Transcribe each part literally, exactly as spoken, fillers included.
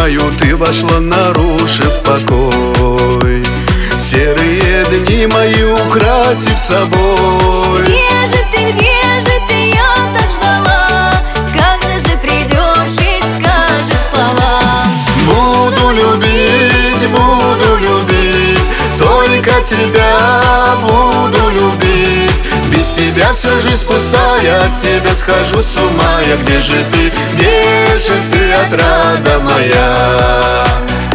мою ты вошла, нарушив покой. Серые дни мои украсив собой. Где же ты, где же ты, я так ждала? Когда же придешь и скажешь слова? Буду любить, буду любить, только тебя буду любить. Без тебя вся жизнь пустая, от тебя схожу с ума я. Где же ты, где же ты, отрада моя?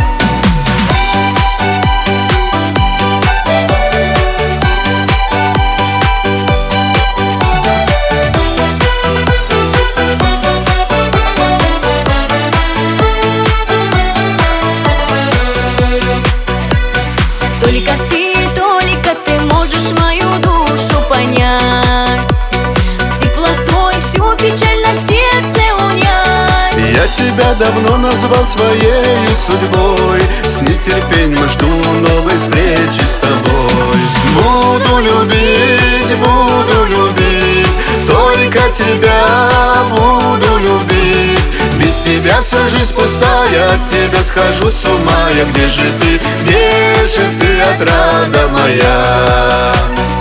Только ты, только ты можешь мою душу понять, теплотой всю печаль на сердце унять. Я тебя давно назвал своей судьбой, с нетерпением жду новой встречи с тобой. Буду любить, буду любить, только тебя буду любить. Без тебя вся жизнь пустая, от тебя схожу с ума я. Где же ты, где же ты, отрада моя?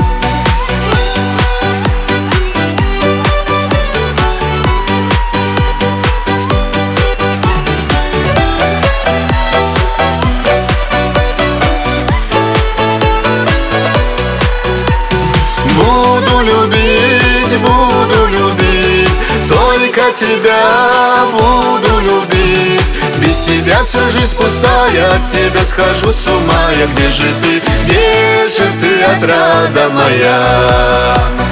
Буду любить, буду любить, только тебя буду любить. Без тебя вся жизнь пустая, от тебя схожу с ума я. Где же ты, где же ты, отрада моя?